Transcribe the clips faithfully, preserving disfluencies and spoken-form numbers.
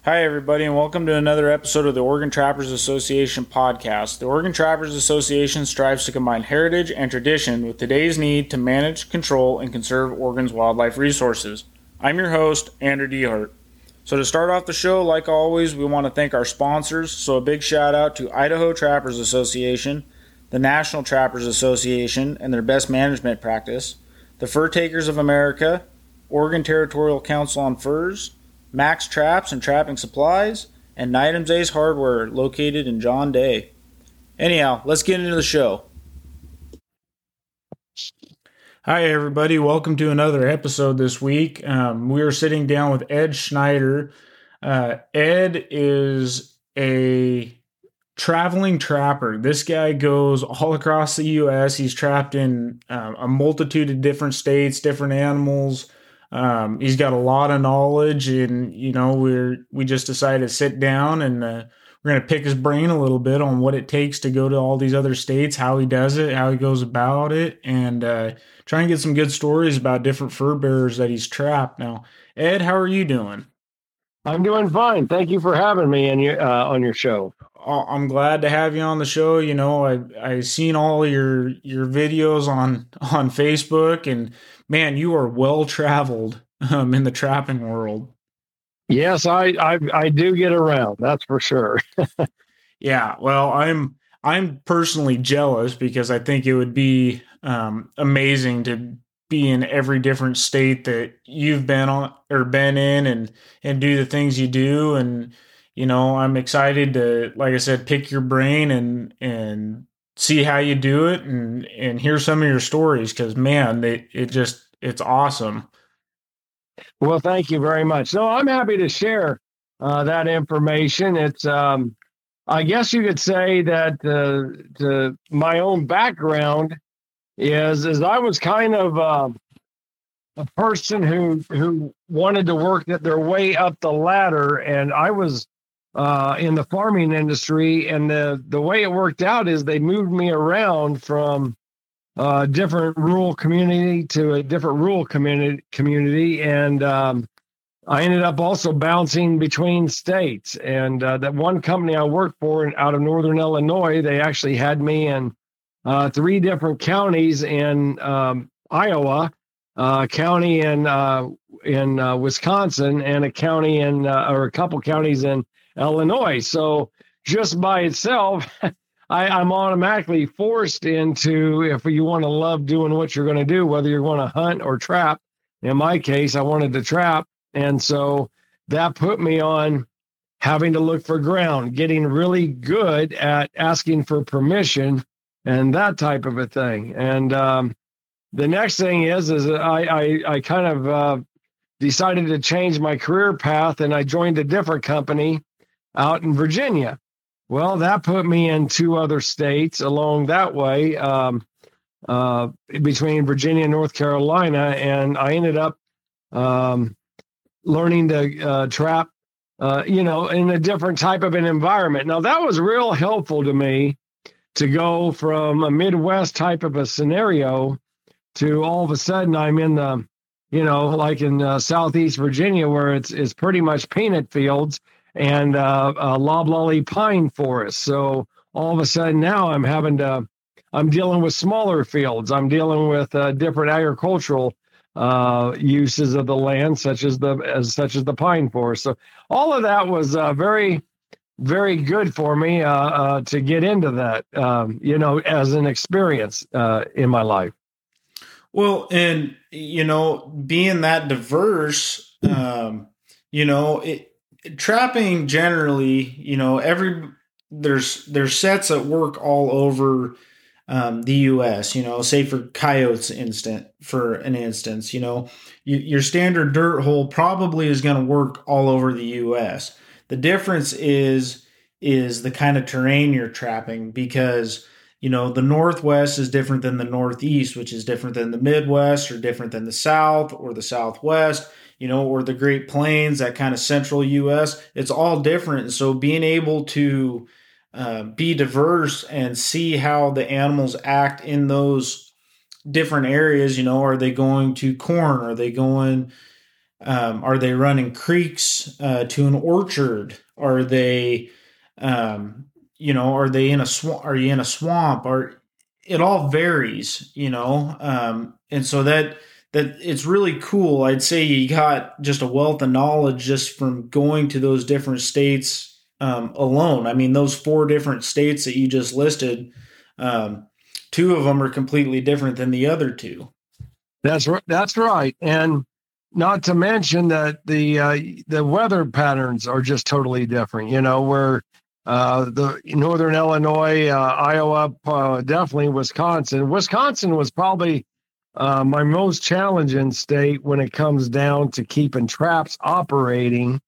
Hi, everybody, and welcome to another episode of the Oregon Trappers Association podcast. The Oregon Trappers Association strives to combine heritage and tradition with today's need to manage, control, and conserve Oregon's wildlife resources. I'm your host, Andrew Dehart. So, to start off the show, like always, we want to thank our sponsors. So, a big shout out to Idaho Trappers Association, the National Trappers Association, and their best management practice, the Fur Takers of America, Oregon Territorial Council on Furs, Max Traps and Trapping Supplies, and Nightums Ace Hardware, located in John Day. Anyhow, let's get into the show. Hi, everybody. Welcome to another episode this week. Um, we are sitting down with Ed Schneider. Uh, Ed is a traveling trapper. This guy goes all across the U S. He's trapped in um, a multitude of different states, different animals. Um, he's got a lot of knowledge, and you know we're we just decided to sit down and uh, we're gonna pick his brain a little bit on what it takes to go to all these other states, how he does it, how he goes about it, and uh, try and get some good stories about different fur bearers that he's trapped. Now, Ed, how are you doing? I'm doing fine. Thank you for having me in your, uh, on your show. I'm glad to have you on the show. You know, I I seen all your your videos on on Facebook, and man, you are well traveled um, in the trapping world. Yes, I, I I do get around. That's for sure. Yeah, well, I'm I'm personally jealous because I think it would be um, amazing to be in every different state that you've been on or been in, and and do the things you do. And you know, I'm excited to, like I said, pick your brain and and see how you do it, and and hear some of your stories, because man, it it just it's awesome. Well, thank you very much. So I'm happy to share uh, that information. It's um, I guess you could say that uh, the, my own background is is I was kind of uh, a person who who wanted to work their way up the ladder, and I was uh, in the farming industry, and the the way it worked out is they moved me around from a different rural community to a different rural community community, and um, I ended up also bouncing between states. And uh, that one company I worked for in, out of northern Illinois, they actually had me in uh, three different counties in um, Iowa, a county in uh, in uh, Wisconsin, and a county in uh, or a couple counties in Illinois. So just by itself, I, I'm automatically forced into, if you want to love doing what you're going to do, whether you're going to hunt or trap. In my case, I wanted to trap, and so that put me on having to look for ground, getting really good at asking for permission and that type of a thing. And um, the next thing is, is I, I, I kind of uh, decided to change my career path, and I joined a different company out in Virginia. Well, that put me in two other states along that way, um, uh, between Virginia and North Carolina, and I ended up um, learning to uh, trap, uh, you know, in a different type of an environment. Now, that was real helpful to me to go from a Midwest type of a scenario to all of a sudden I'm in the, you know, like in uh, Southeast Virginia, where it's it's pretty much peanut fields and uh, uh, loblolly pine forest. So all of a sudden now I'm having to, I'm dealing with smaller fields. I'm dealing with uh, different agricultural uh, uses of the land, such as the as such as the pine forest. So all of that was uh, very, very good for me uh, uh, to get into that, um, you know, as an experience uh, in my life. Well, and you know, being that diverse, um, you know, it, trapping generally, you know, every there's there's sets that work all over um, the U S. You know, say for coyotes, instant for an instance, you know, you, your standard dirt hole probably is going to work all over the U S. The difference is is the kind of terrain you're trapping, because you know, the Northwest is different than the Northeast, which is different than the Midwest, or different than the South or the Southwest, you know, or the Great Plains, that kind of central U S. It's all different. So being able to uh, be diverse and see how the animals act in those different areas, you know, are they going to corn? Are they going Um, are they running creeks uh, to an orchard? Are they, um, you know, are they in a swamp? Are you in a swamp? Or it all varies, you know, um, and so that that it's really cool. I'd say you got just a wealth of knowledge just from going to those different states um, alone. I mean, those four different states that you just listed, um, two of them are completely different than the other two. That's right. That's right. And not to mention that the uh, the weather patterns are just totally different. You know, where uh, the northern Illinois, uh, Iowa, uh, definitely Wisconsin. Wisconsin was probably uh, my most challenging state when it comes down to keeping traps operating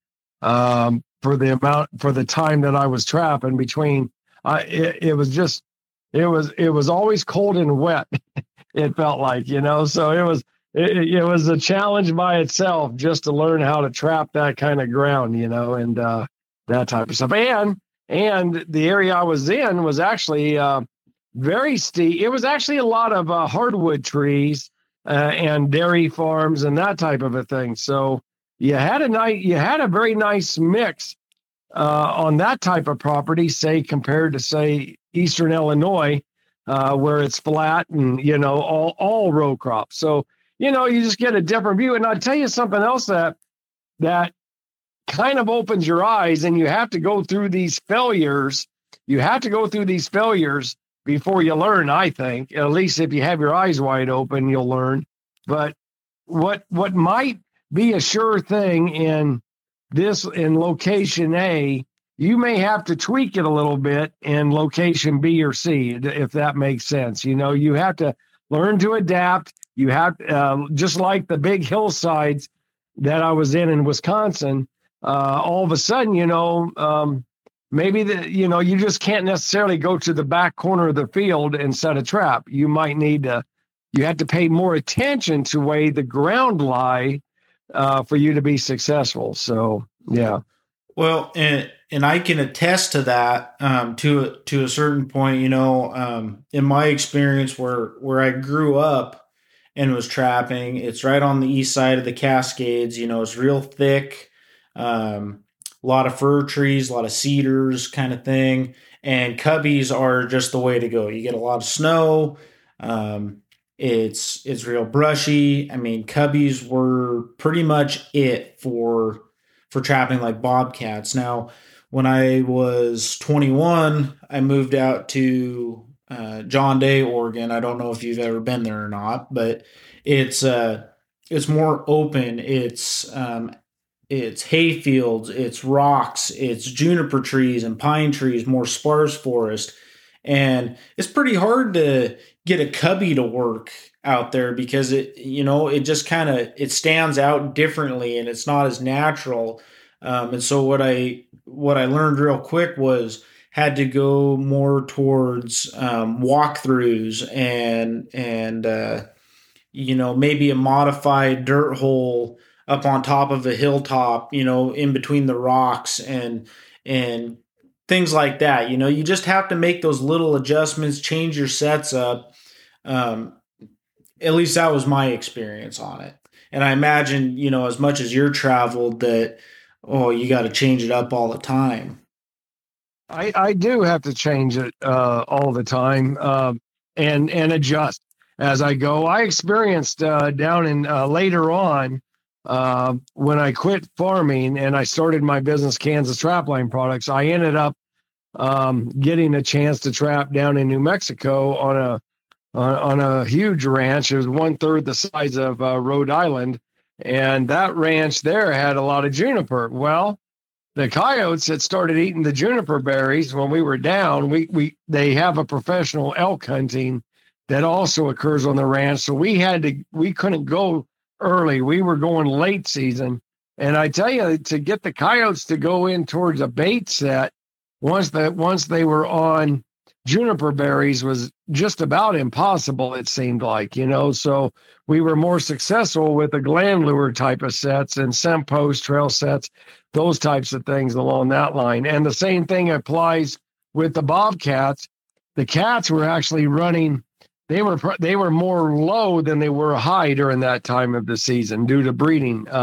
um, for the amount for the time that I was trapping. Between, uh, it, it was just it was it was always cold and wet. It felt like, you know, so it was it, it was a challenge by itself just to learn how to trap that kind of ground, you know, and uh, that type of stuff. And and the area I was in was actually uh, very steep. It was actually a lot of uh, hardwood trees uh, and dairy farms and that type of a thing. So you had a nice, you had a very nice mix uh, on that type of property, say compared to say Eastern Illinois. Uh, where it's flat and, you know, all, all row crops. So, you know, you just get a different view. And I'll tell you something else that, that kind of opens your eyes, and you have to go through these failures. You have to go through these failures before you learn, I think. At least if you have your eyes wide open, you'll learn. But what, what might be a sure thing in this, in location A, you may have to tweak it a little bit in location B or C, if that makes sense. You know, you have to learn to adapt. You have, uh, just like the big hillsides that I was in in Wisconsin, uh, all of a sudden, you know, um, maybe, the, you know, you just can't necessarily go to the back corner of the field and set a trap. You might need to, you have to pay more attention to where the ground lie uh, for you to be successful. So, yeah. Well, and and I can attest to that um, to a, to a certain point. You know, um, in my experience, where where I grew up and was trapping, it's right on the east side of the Cascades. You know, it's real thick, um, a lot of fir trees, a lot of cedars, kind of thing. And cubbies are just the way to go. You get a lot of snow. Um, it's it's real brushy. I mean, cubbies were pretty much it for. for trapping like bobcats. Now, when I was twenty-one, I moved out to uh, John Day, Oregon. I don't know if you've ever been there or not, but it's uh, it's more open. It's um, it's hay fields, it's rocks, it's juniper trees and pine trees, more sparse forest, and it's pretty hard to get a cubby to work out there because it, you know, it just kind of it stands out differently and it's not as natural. Um, and so what I what I learned real quick was had to go more towards um, walkthroughs and and uh, you know, maybe a modified dirt hole up on top of a hilltop, you know, in between the rocks and and things like that. You know, you just have to make those little adjustments, change your sets up. Um, at least that was my experience on it. And I imagine, you know, as much as you're traveled that, oh, you got to change it up all the time. I, I do have to change it uh, all the time uh, and and adjust as I go. I experienced uh, down in uh, later on uh, when I quit farming and I started my business, Kansas Trapline Products. I ended up um, getting a chance to trap down in New Mexico on a on, on a huge ranch. It was one third the size of uh, Rhode Island, and that ranch there had a lot of juniper. Well, the coyotes had started eating the juniper berries when we were down. We we they have a professional elk hunting that also occurs on the ranch, so we had to we couldn't go early. We were going late season, and I tell you, to get the coyotes to go in towards a bait set once that once they were on juniper berries was just about impossible, it seemed like, you know. So we were more successful with the gland lure type of sets and scent post trail sets, those types of things along that line. And the same thing applies with the bobcats. The cats were actually running, they were they were more low than they were high during that time of the season due to breeding uh,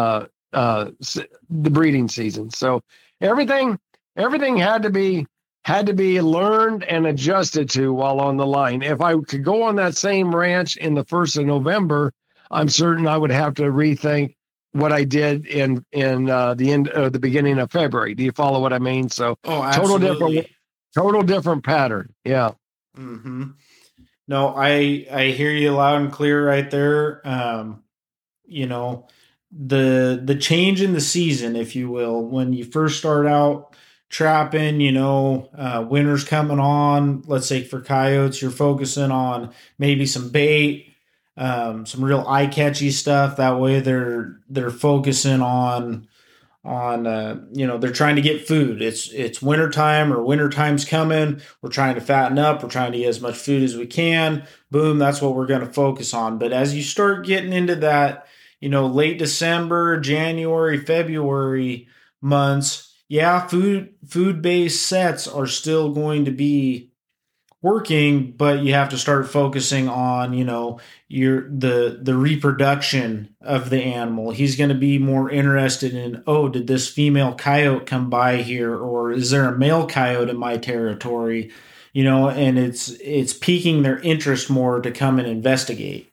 uh, the breeding season. So everything everything had to be had to be learned and adjusted to while on the line. If I could go on that same ranch in the first of November, I'm certain I would have to rethink what I did in in uh, the end, uh, the beginning of February. Do you follow what I mean? So Oh, total absolutely. different, total different pattern. Yeah. Mm-hmm. No, I I hear you loud and clear right there. Um, you know, the the change in the season, if you will, when you first start out trapping, you know, uh, winter's coming on. Let's say for coyotes, you're focusing on maybe some bait, um, some real eye catchy stuff. That way, they're they're focusing on on uh, you know they're trying to get food. It's it's winter time or winter time's coming. We're trying to fatten up. We're trying to get as much food as we can. Boom, that's what we're going to focus on. But as you start getting into that, you know, late December, January, February months, yeah, food food based sets are still going to be working, but you have to start focusing on, you know, your the the reproduction of the animal. He's going to be more interested in, oh, did this female coyote come by here, or is there a male coyote in my territory? You know, and it's it's piquing their interest more to come and investigate.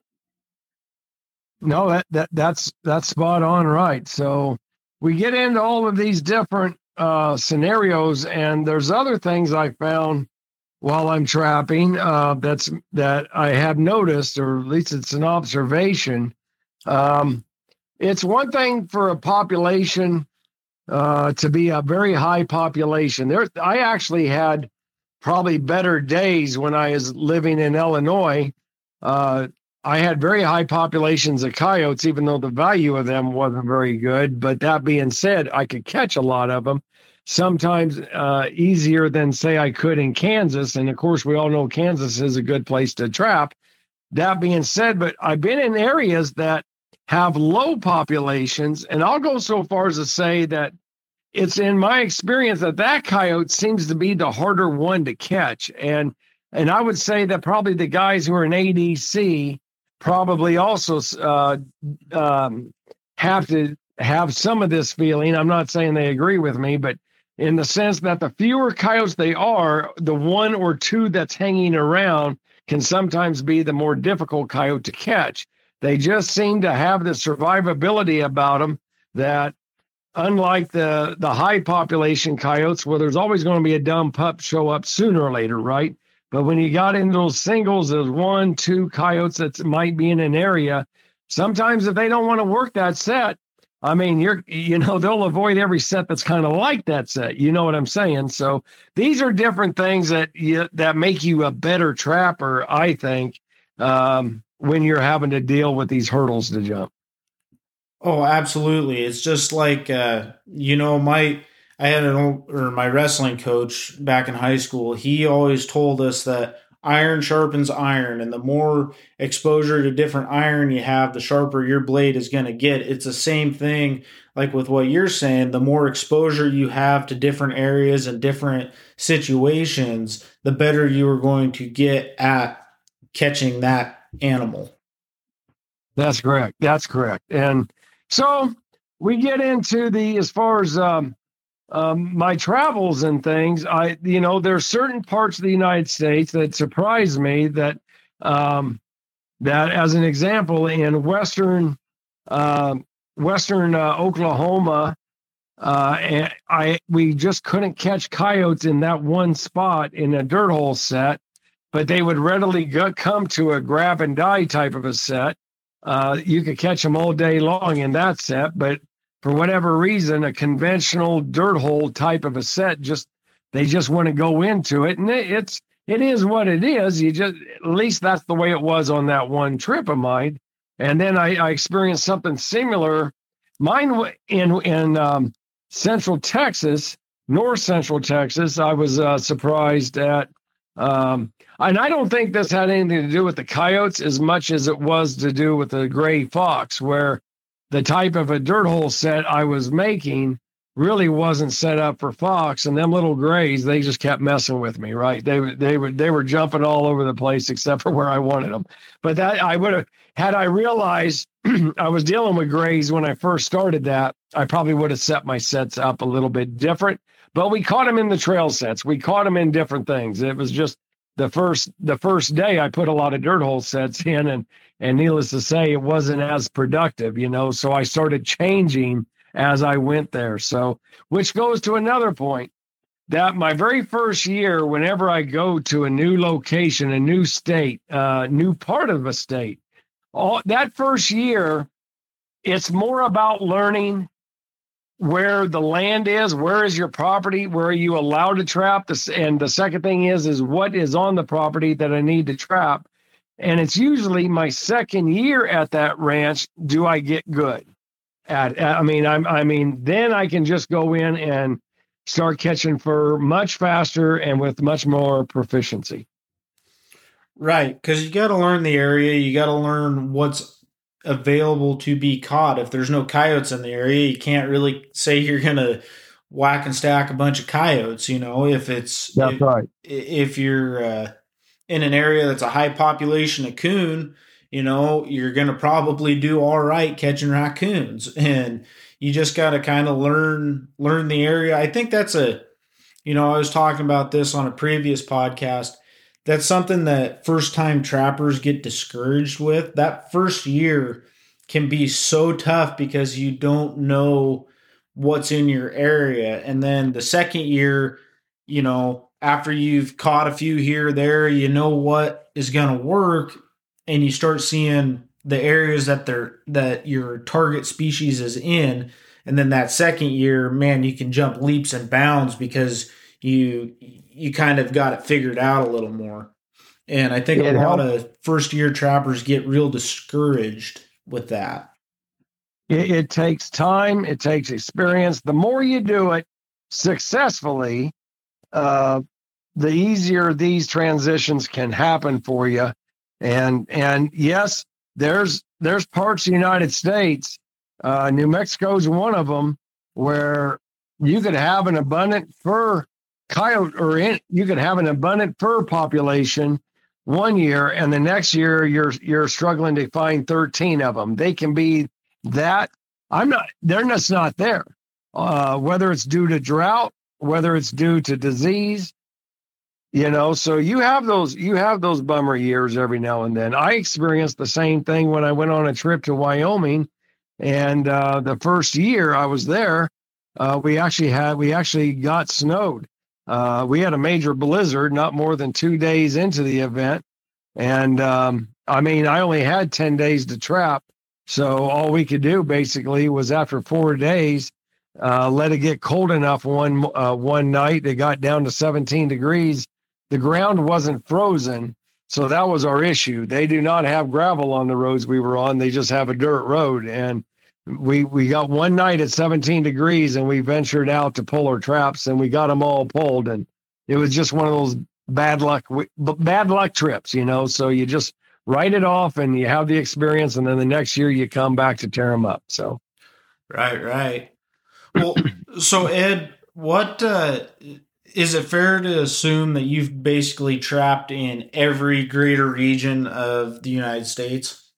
No, that, that that's that's spot on, right. So we get into all of these different uh, scenarios, and there's other things I found while I'm trapping, uh, that's that I have noticed, or at least it's an observation. Um, it's one thing for a population uh, to be a very high population. There, I actually had probably better days when I was living in Illinois. Uh, I had very high populations of coyotes, even though the value of them wasn't very good. But that being said, I could catch a lot of them. Sometimes uh, easier than, say, I could in Kansas. And of course, we all know Kansas is a good place to trap. That being said, but I've been in areas that have low populations, and I'll go so far as to say that it's in my experience that that coyote seems to be the harder one to catch. And and I would say that probably the guys who are in A D C probably also uh, um, have to have some of this feeling. I'm not saying they agree with me, but in the sense that the fewer coyotes they are, the one or two that's hanging around can sometimes be the more difficult coyote to catch. They just seem to have the survivability about them that, unlike the, the high population coyotes, where there's always going to be a dumb pup show up sooner or later, right? But when you got into those singles, there's one, two coyotes that might be in an area. Sometimes if they don't want to work that set, I mean, you're, you know, they'll avoid every set that's kind of like that set. You know what I'm saying? So these are different things that you, that make you a better trapper, I think, um, when you're having to deal with these hurdles to jump. Oh, absolutely. It's just like, uh, you know, my, I had an old, or my wrestling coach back in high school. He always told us that iron sharpens iron, and the more exposure to different iron you have, the sharper your blade is going to get. It's the same thing like with what you're saying. The more exposure you have to different areas and different situations, the better you are going to get at catching that animal. That's correct. That's correct. And so we get into the, as far as um, um, my travels and things, I, you know, there's certain parts of the United States that surprise me that, um, that as an example, in Western, uh, Western uh, Oklahoma, uh, and I, we just couldn't catch coyotes in that one spot in a dirt hole set, but they would readily go, come to a grab and die type of a set. Uh, you could catch them all day long in that set, but for whatever reason, a conventional dirt hole type of a set, just they just want to go into it, and it, it's it is what it is. You just, at least that's the way it was on that one trip of mine. And then I, I experienced something similar. Mine in in um, Central Texas, North Central Texas. I was uh, surprised at. Um, And I don't think this had anything to do with the coyotes as much as it was to do with the gray fox, where the type of a dirt hole set I was making really wasn't set up for fox, and them little grays, they just kept messing with me, right? They they were they were jumping all over the place except for where I wanted them. But that I would have had I realized I was dealing with grays when I first started that, I probably would have set my sets up a little bit different. But we caught them in the trail sets. We caught them in different things. It was just the first the first day I put a lot of dirt hole sets in, and and needless to say, it wasn't as productive, you know. So I started changing as I went there. So, which goes to another point, that my very first year, whenever I go to a new location, a new state, uh, new part of a state, all that first year, it's more about learning where the land is, where is your property, where are you allowed to trap, this, and the second thing is, is what is on the property that I need to trap. And it's usually my second year at that ranch, do I get good? At, I mean, I'm, I mean, then I can just go in and start catching fur much faster and with much more proficiency. Right, because you got to learn the area. You got to learn what's available to be caught. If there's no coyotes in the area, you can't really say you're going to whack and stack a bunch of coyotes. You know, if it's that's if, right. If you're uh, in an area that's a high population of coon, you know, you're going to probably do all right catching raccoons, and you just got to kind of learn, learn the area. I think that's a, you know, I was talking about this on a previous podcast. That's something that first time trappers get discouraged with. That first year can be so tough because you don't know what's in your area. And then the second year, you know, after you've caught a few here or there, you know what is going to work. And you start seeing the areas that they're that your target species is in, and then that second year, man, you can jump leaps and bounds because you you kind of got it figured out a little more. And I think it a lot helps. Of first year trappers get real discouraged with that. It, it takes time, it takes experience. The more you do it successfully, uh, the easier these transitions can happen for you. And and yes, there's there's parts of the United States, uh, New Mexico's one of them, where you could have an abundant fur coyote, or in, you could have an abundant fur population one year, and the next year you're you're struggling to find thirteen of them. They can be that. I'm not. They're just not there. Uh, whether it's due to drought, whether it's due to disease. You know, so you have those you have those bummer years every now and then. I experienced the same thing when I went on a trip to Wyoming, and uh, the first year I was there, uh, we actually had we actually got snowed. Uh, we had a major blizzard not more than two days into the event, and um, I mean I only had ten days to trap, so all we could do basically was after four days, uh, let it get cold enough one uh, one night. It got down to seventeen degrees. The ground wasn't frozen, so that was our issue. They do not have gravel on the roads we were on. They just have a dirt road. And we we got one night at seventeen degrees, and we ventured out to pull our traps, and we got them all pulled. And it was just one of those bad luck bad luck trips, you know. So you just write it off, and you have the experience, and then the next year you come back to tear them up. So, right, right. Well, so Ed, what? Uh, Is it fair to assume that you've basically trapped in every greater region of the United States?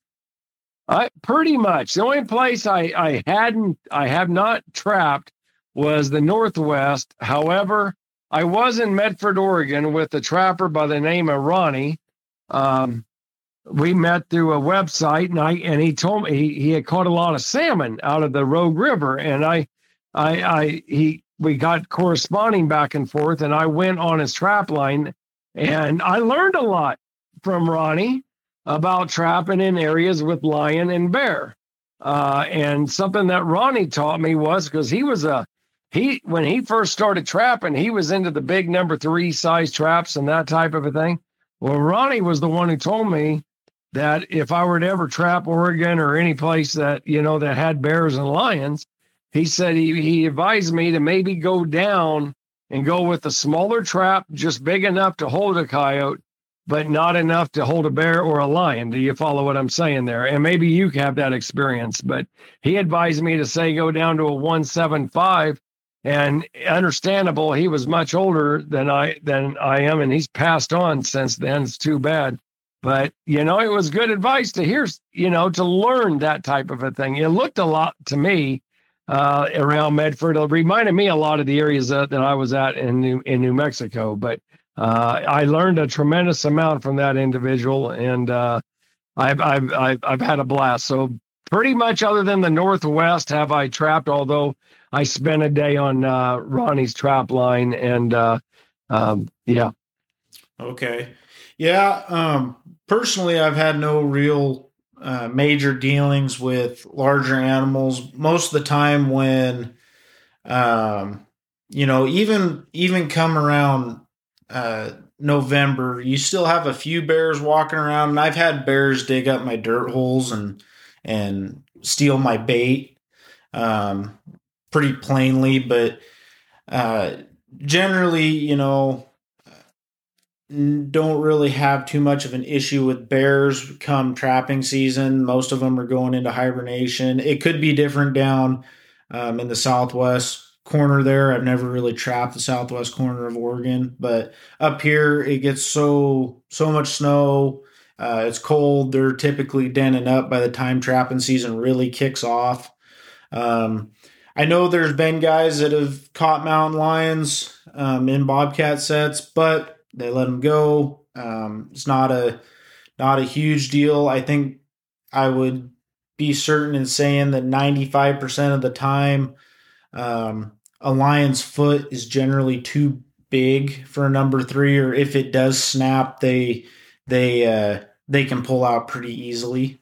I pretty much. The only place I, I hadn't, I have not trapped was the Northwest. However, I was in Medford, Oregon with a trapper by the name of Ronnie. Um, we met through a website, and I and he told me he, he had caught a lot of salmon out of the Rogue River, and I, I, I he. we got corresponding back and forth, and I went on his trap line, and I learned a lot from Ronnie about trapping in areas with lion and bear. Uh, and something that Ronnie taught me was, because he was a, he, when he first started trapping, he was into the big number three size traps and that type of a thing. Well, Ronnie was the one who told me that if I were to ever trap Oregon or any place that, you know, that had bears and lions, he said he, he advised me to maybe go down and go with a smaller trap, just big enough to hold a coyote, but not enough to hold a bear or a lion. Do you follow what I'm saying there? And maybe you have that experience, but he advised me to say go down to a one seventy-five And understandable, he was much older than I than I am, and he's passed on since then. It's too bad. But, you know, it was good advice to hear, you know, to learn that type of a thing. It looked a lot to me uh, around Medford. It reminded me a lot of the areas that, that I was at in New, in New Mexico. But uh, I learned a tremendous amount from that individual, and uh, I've, I've, I've, I've had a blast. So pretty much other than the Northwest have I trapped, although I spent a day on uh, Ronnie's trap line. And uh, um, yeah. Okay. Yeah. Um, personally, I've had no real uh, major dealings with larger animals. Most of the time when, um, you know, even, even come around uh, November, you still have a few bears walking around, and I've had bears dig up my dirt holes and, and steal my bait, um, pretty plainly, but uh, generally, you know, don't really have too much of an issue with bears come trapping season. Most of them are going into hibernation. It could be different down um, in the southwest corner there. I've never really trapped the southwest corner of Oregon, but up here it gets so so much snow. Uh, it's cold. They're typically denning up by the time trapping season really kicks off. Um, I know there's been guys that have caught mountain lions um, in bobcat sets, but they let them go. Um, it's not a not a huge deal. I think I would be certain in saying that ninety-five percent of the time, um, a lion's foot is generally too big for a number three, or if it does snap, they they uh, they can pull out pretty easily.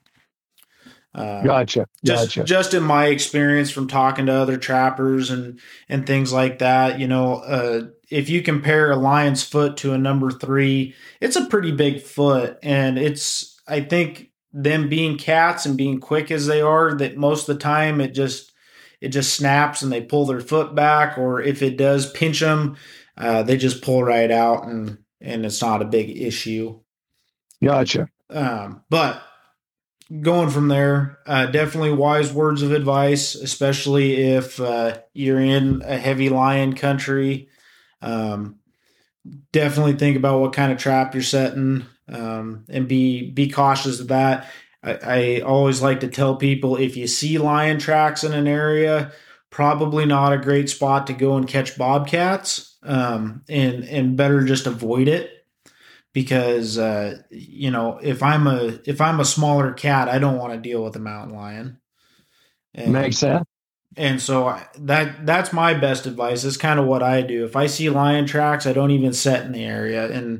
Uh, gotcha. Just gotcha. just in my experience from talking to other trappers and and things like that, you know, uh, if you compare a lion's foot to a number three, it's a pretty big foot, and it's I think them being cats and being quick as they are, that most of the time it just it just snaps and they pull their foot back, or if it does pinch them, uh, they just pull right out, and and it's not a big issue. Gotcha. Um, but going from there, uh, definitely wise words of advice, especially if uh, you're in a heavy lion country. Um, definitely think about what kind of trap you're setting, um, and be be cautious of that. I, I always like to tell people, if you see lion tracks in an area, probably not a great spot to go and catch bobcats, um, and and better just avoid it. Because uh, you know, if I'm a if I'm a smaller cat, I don't want to deal with a mountain lion. And, Makes sense. And so I, that that's my best advice. It's kind of what I do. If I see lion tracks, I don't even set in the area, and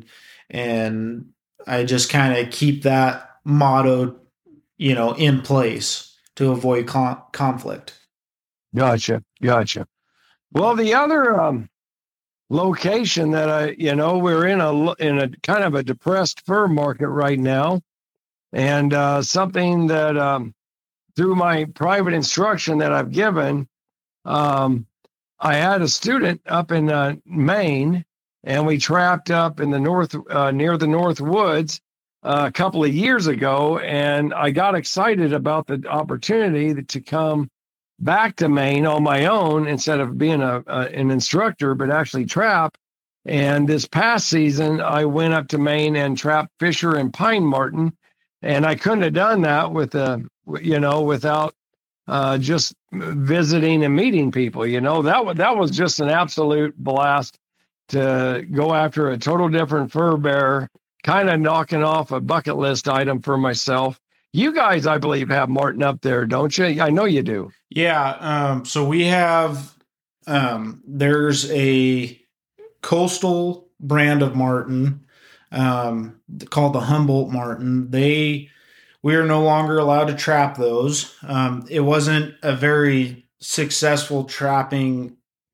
and I just kind of keep that motto, you know, in place to avoid con- conflict. Gotcha, gotcha. Well, the other um, location that I, you know, we're in a in a kind of a depressed fur market right now, and uh, something that um, through my private instruction that I've given, um, I had a student up in uh, Maine, and we trapped up in the north uh, near the North Woods uh, a couple of years ago, and I got excited about the opportunity to come back to Maine on my own instead of being a, a an instructor, but actually trap. And this past season, I went up to Maine and trapped Fisher and Pine Marten, and I couldn't have done that with a you know without uh, just visiting and meeting people. You know that was that was just an absolute blast to go after a total different fur bearer, kind of knocking off a bucket list item for myself. You guys, I believe, have Marten up there, don't you? I know you do. Yeah. Um, so we have, um, there's a coastal brand of Marten um, called the Humboldt Marten. They, we are no longer allowed to trap those. Um, it wasn't a very successful trapping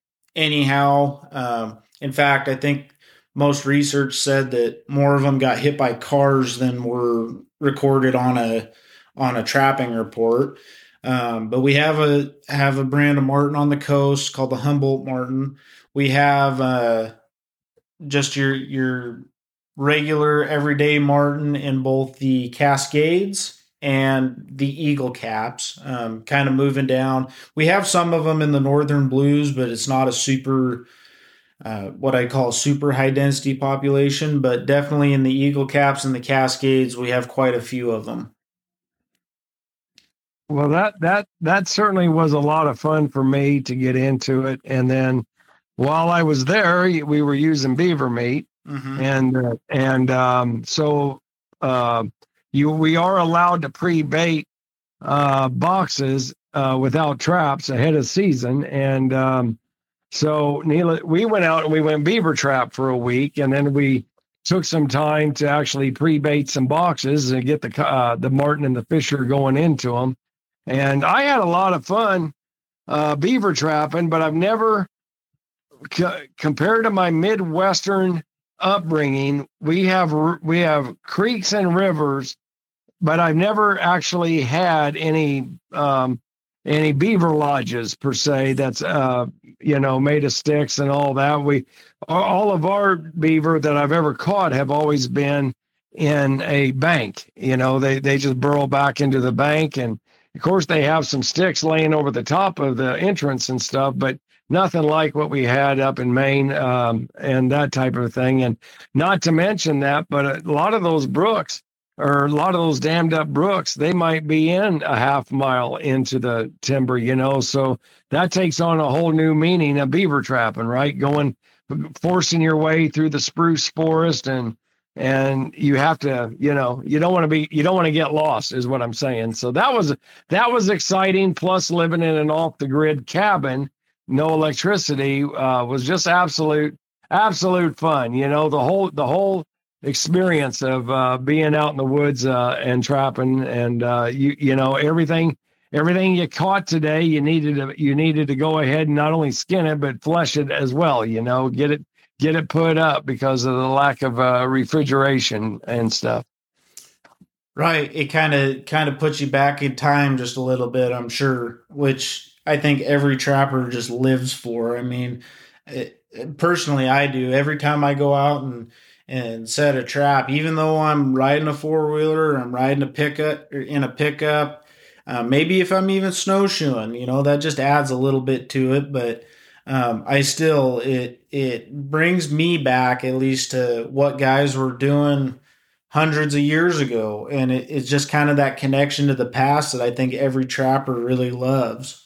anyhow. Um, in fact, I think most research said that more of them got hit by cars than were recorded on a on a trapping report. Um, but we have a have a brand of Marten on the coast called the Humboldt Marten. We have uh, just your your regular everyday Marten in both the Cascades and the eagle caps, um, kind of moving down. We have some of them in the northern blues, but it's not a super, uh, what I call super high density population. But definitely in the eagle caps and the Cascades, we have quite a few of them. Well, that that that certainly was a lot of fun for me to get into it. And then while I was there, we were using beaver meat, Mm-hmm. and uh, and um, so uh, you we are allowed to pre-bait uh, boxes uh, without traps ahead of season, and um, so Neil, we went out and we went beaver trap for a week, and then we took some time to actually pre-bait some boxes and get the uh, the martin and the fisher going into them. And I had a lot of fun uh, beaver trapping, but I've never, c- compared to my Midwestern upbringing, we have we have creeks and rivers, but I've never actually had any um, any beaver lodges per se. That's uh, you know made of sticks and all that. We all of our beaver that I've ever caught have always been in a bank. You know, they they just burrow back into the bank, and of course they have some sticks laying over the top of the entrance and stuff, but nothing like what we had up in Maine, um, and that type of thing. And not to mention that, but a lot of those brooks, or a lot of those dammed up brooks, they might be in a half mile into the timber, you know. So that takes on a whole new meaning of beaver trapping, right? Going, forcing your way through the spruce forest, and and you have to, you know, you don't want to be, you don't want to get lost, is what I'm saying. So that was that was exciting. Plus, living in an off the grid cabin, no electricity, uh, was just absolute absolute fun. You know, the whole the whole experience of uh, being out in the woods uh, and trapping, and uh, you you know everything everything you caught today, you needed to you needed to go ahead and not only skin it but flesh it as well. You know, get it get it put up because of the lack of uh, refrigeration and stuff. Right. It kind of kind of puts you back in time just a little bit, I'm sure, which I think every trapper just lives for. I mean, it, personally, I do. Every time I go out and and set a trap, even though I'm riding a four wheeler, or I'm riding a pickup or in a pickup, uh, maybe if I'm even snowshoeing, you know, that just adds a little bit to it. But um, I still it it brings me back at least to what guys were doing hundreds of years ago, and it, it's just kind of that connection to the past that I think every trapper really loves.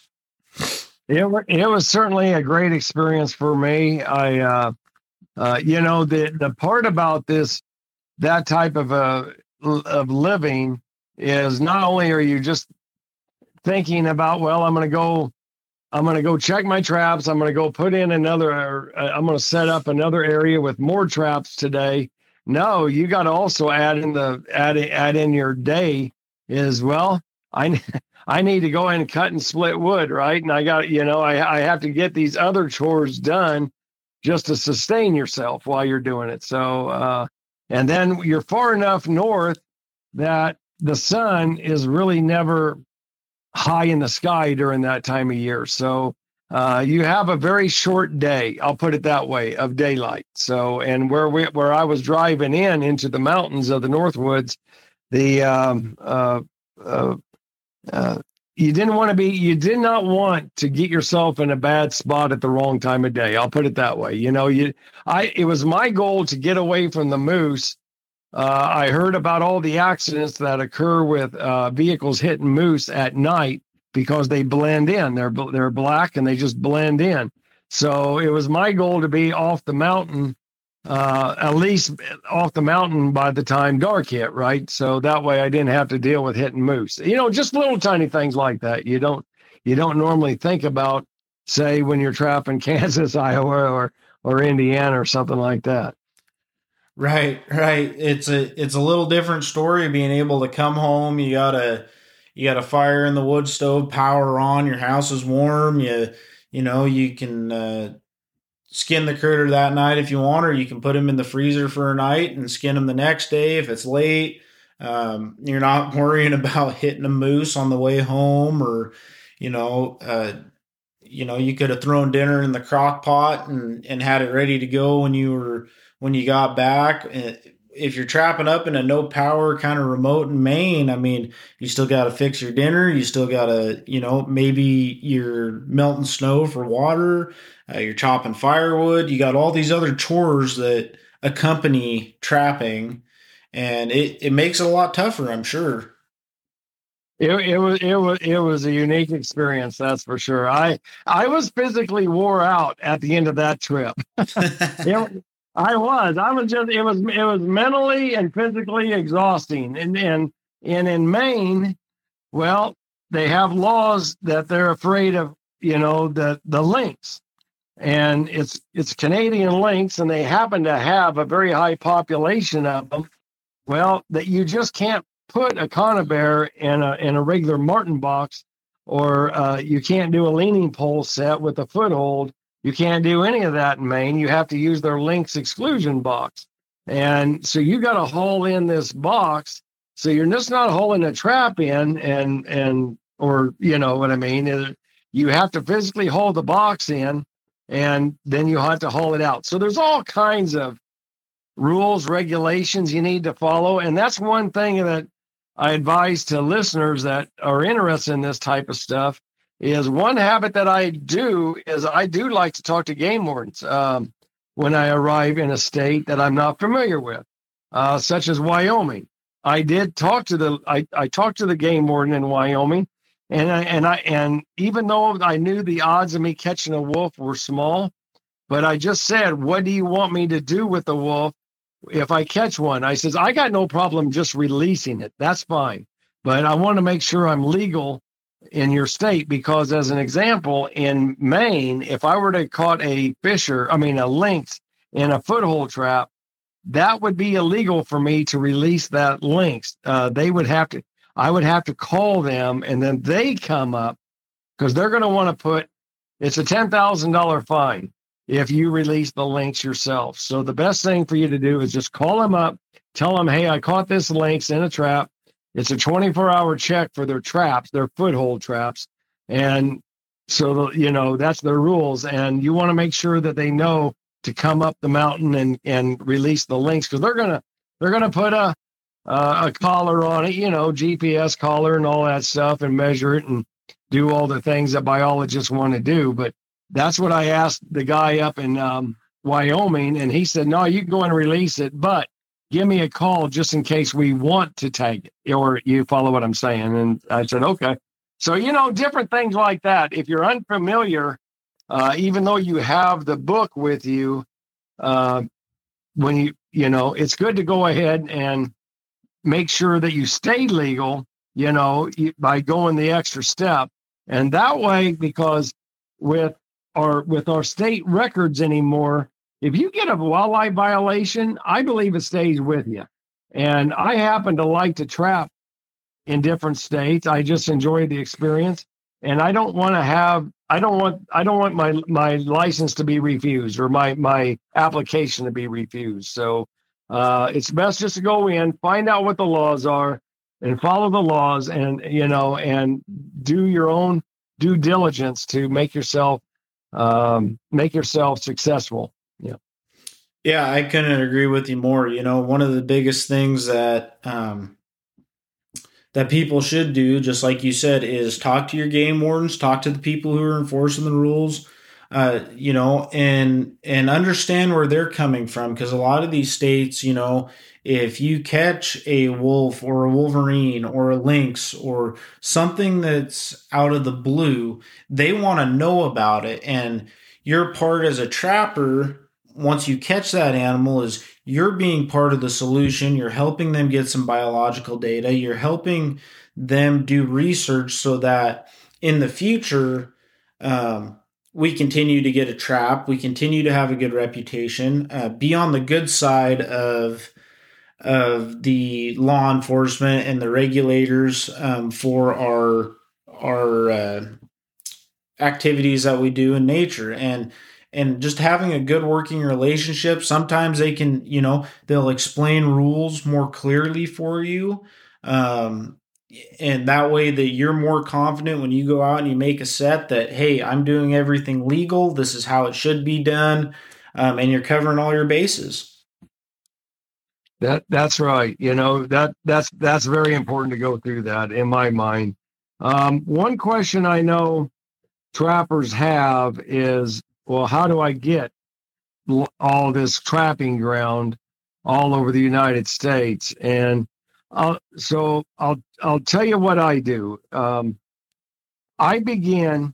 It, it was certainly a great experience for me. I, uh, uh, you know, the the part about this that type of a of living is not only are you just thinking about, well, I'm going to go, I'm going to go check my traps. I'm going to go put in another, uh, I'm going to set up another area with more traps today. No, you got to also add in the, add, add in your day is, well, I, I need to go in and cut and split wood. Right. And I got, you know, I, I have to get these other chores done just to sustain yourself while you're doing it. So, uh, and then you're far enough north that the sun is really never high in the sky during that time of year. So uh, you have a very short day, I'll put it that way, of daylight. So, and where we, where I was driving in into the mountains of the Northwoods, the, um, uh, uh, uh, you didn't want to be, you did not want to get yourself in a bad spot at the wrong time of day. I'll put it that way. You know, you, I, it was my goal to get away from the moose. Uh, I heard about all the accidents that occur with uh, vehicles hitting moose at night because they blend in. They're they're black and they just blend in. So it was my goal to be off the mountain, uh, at least off the mountain by the time dark hit, right? So that way I didn't have to deal with hitting moose. You know, just little tiny things like that. You don't you don't normally think about, say, when you're trapping Kansas, Iowa, or or Indiana or something like that. Right, right. It's a it's a little different story being able to come home. You got a you got a fire in the wood stove, power on. Your house is warm. You you know you can uh, skin the critter that night if you want, or you can put him in the freezer for a night and skin him the next day if it's late. Um, you're not worrying about hitting a moose on the way home, or you know, uh, you know, you could have thrown dinner in the crock pot and and had it ready to go when you were when you got back. It, if you're trapping up in a no power kind of remote in Maine, I mean, you still got to fix your dinner. You still got to, you know, maybe you're melting snow for water. Uh, you're chopping firewood. You got all these other chores that accompany trapping, and it, it makes it a lot tougher, I'm sure. It, it was it was it was a unique experience, that's for sure. I I was physically wore out at the end of that trip. it, I was I was just it was it was mentally and physically exhausting. And and and in Maine, well, they have laws that they're afraid of. You know, the the lynx, and it's it's Canadian lynx, and they happen to have a very high population of them. Well, that you just can't put a conibear in a in a regular marten box, or uh, you can't do a leaning pole set with a foothold. You can't do any of that in Maine. You have to use their lynx exclusion box, and so you got to haul in this box. So you're just not hauling a trap in, and and or you know what I mean. You have to physically haul the box in, and then you have to haul it out. So there's all kinds of rules, regulations you need to follow, and that's one thing that I advise to listeners that are interested in this type of stuff. Is one habit that I do is I do like to talk to game wardens um, when I arrive in a state that I'm not familiar with, uh, such as Wyoming. I did talk to the I, I talked to the game warden in Wyoming, and I, and I and even though I knew the odds of me catching a wolf were small, but I just said, "What do you want me to do with the wolf if I catch one?" I says, "I got no problem just releasing it. That's fine, but I want to make sure I'm legal in your state, because as an example, in Maine, if I were to caught a fisher, I mean a lynx in a foothold trap, that would be illegal for me to release that lynx. Uh, they would have to, I would have to call them, and then they come up, because they're going to want to put, it's a ten thousand dollars fine if you release the lynx yourself. So the best thing for you to do is just call them up, tell them, hey, I caught this lynx in a trap. It's a twenty-four hour check for their traps, their foothold traps. And so, the, you know, that's their rules. And you want to make sure that they know to come up the mountain and, and release the lynx, because they're going to, they're going to put a, uh, a collar on it, you know, G P S collar and all that stuff, and measure it and do all the things that biologists want to do. But that's what I asked the guy up in um, Wyoming. And he said, no, you can go and release it, but give me a call just in case we want to take it, or you follow what I'm saying. And I said, okay. So, you know, different things like that. If you're unfamiliar, uh, even though you have the book with you, uh, when you, you know, it's good to go ahead and make sure that you stay legal, you know, by going the extra step. And that way, because with our, with our state records anymore, if you get a wildlife violation, I believe it stays with you. And I happen to like to trap in different states. I just enjoy the experience. And I don't want to have, I don't want, I don't want my, my license to be refused, or my, my application to be refused. So uh, it's best just to go in, find out what the laws are, and follow the laws, and, you know, and do your own due diligence to make yourself, um, make yourself successful. Yeah. Yeah, I couldn't agree with you more. You know, one of the biggest things that um, that people should do, just like you said, is talk to your game wardens, talk to the people who are enforcing the rules, uh, you know, and and understand where they're coming from. Because a lot of these states, you know, if you catch a wolf or a wolverine or a lynx or something that's out of the blue, they want to know about it. And your part as a trapper, once you catch that animal, is you're being part of the solution. You're helping them get some biological data. You're helping them do research so that in the future, um, we continue to get a trap. We continue to have a good reputation, uh, be on the good side of, of the law enforcement and the regulators um, for our, our uh, activities that we do in nature. And and just having a good working relationship. Sometimes they can, you know, they'll explain rules more clearly for you. Um, and that way that you're more confident when you go out and you make a set that, hey, I'm doing everything legal. This is how it should be done. Um, and you're covering all your bases. That that's right. You know, that that's that's very important to go through that in my mind. Um, one question I know trappers have is, well, how do I get all this trapping ground all over the United States? And I'll, so I'll I'll tell you what I do. Um, I begin